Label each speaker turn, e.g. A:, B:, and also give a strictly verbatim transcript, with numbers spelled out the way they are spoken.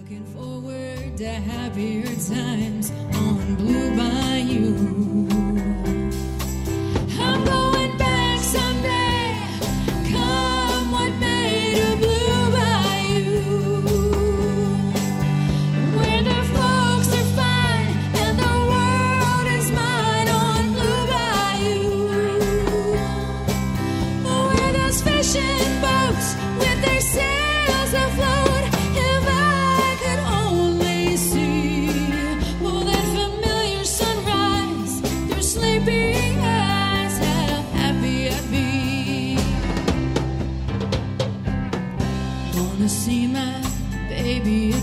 A: Looking forward to happier times on Blue Bayou. I'm going back someday, come what may, to Blue Bayou, where the folks are fine and the world is mine on Blue Bayou, where those fishing boats with their sails afloat. If I could only see, oh, that familiar sunrise through sleeping eyes, how happy I'd be. Wanna see my baby